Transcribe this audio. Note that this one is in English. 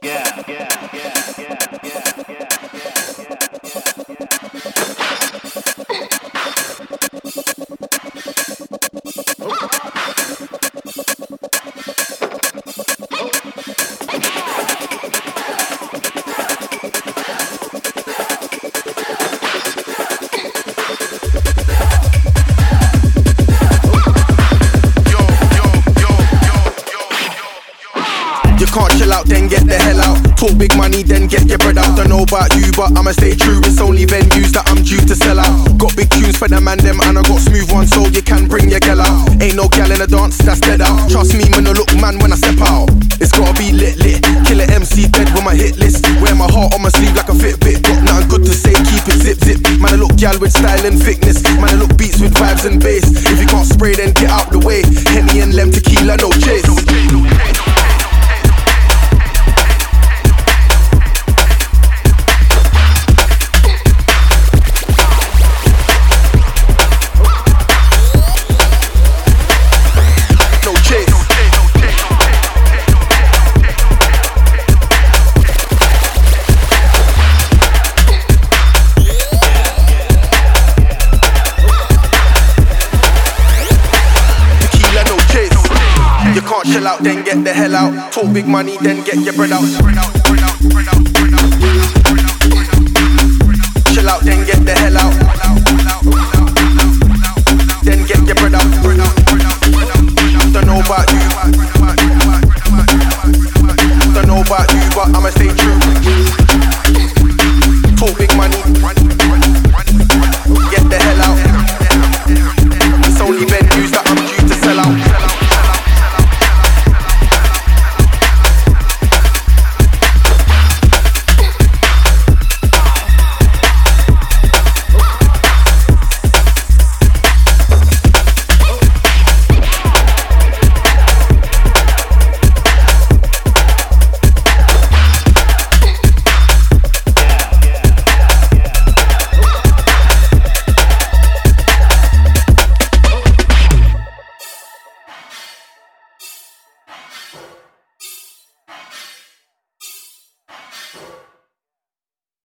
Can't chill out, then get the hell out. Talk big money, then get your bread out. Don't know about you, but I'ma stay true. It's only venues that I'm due to sell out. Got big tunes for the man, them, and I got smooth ones, so you can bring your gal out. Ain't no gal in a dance, that's dead out. Trust me, man, I look man when I step out. It's gotta be lit. Killer MC dead with my hit list. Wear my heart on my sleeve like a Fitbit. Got nothing good to say, keep it zip. Man, I look gal with style and thickness. Man, I look beats with vibes and bass. If you can't spray, then get out the way. Henny and Lem, tequila, no chase. Chill out, then get the hell out. Talk big money, then get your bread out. Chill out, then get the hell out. Then get your bread out. Don't know about you. Don't know about you, but I'ma stay true.